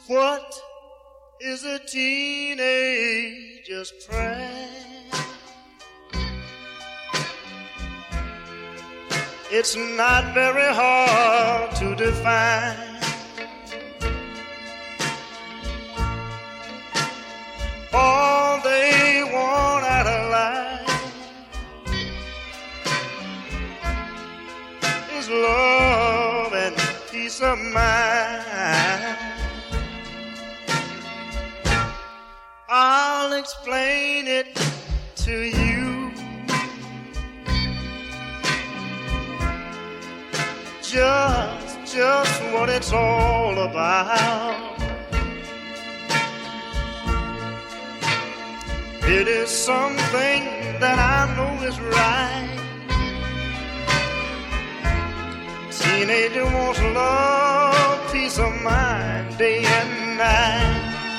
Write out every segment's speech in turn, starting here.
What is a teenager's prayer? It's not very hard to define. All they want out of life is love and peace of mind. I'll explain it to you. Just what it's all about. It is something that I know is right. Teenager wants love, peace of mind, day and night.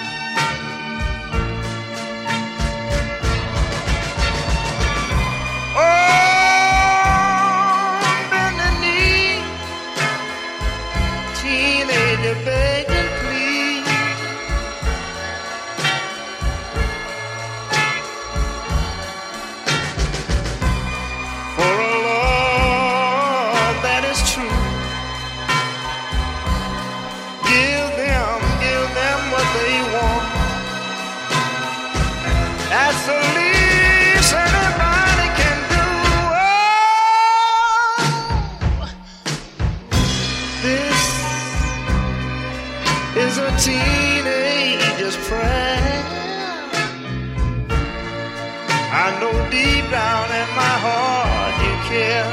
Beg and plead for a love that is true. Give them what they want. That's the least anybody can do. This is a teenager's prayer. I know deep down in my heart you care.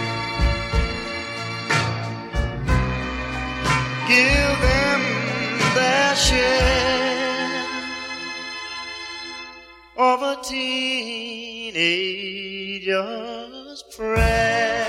Give them their share of a teenager's prayer.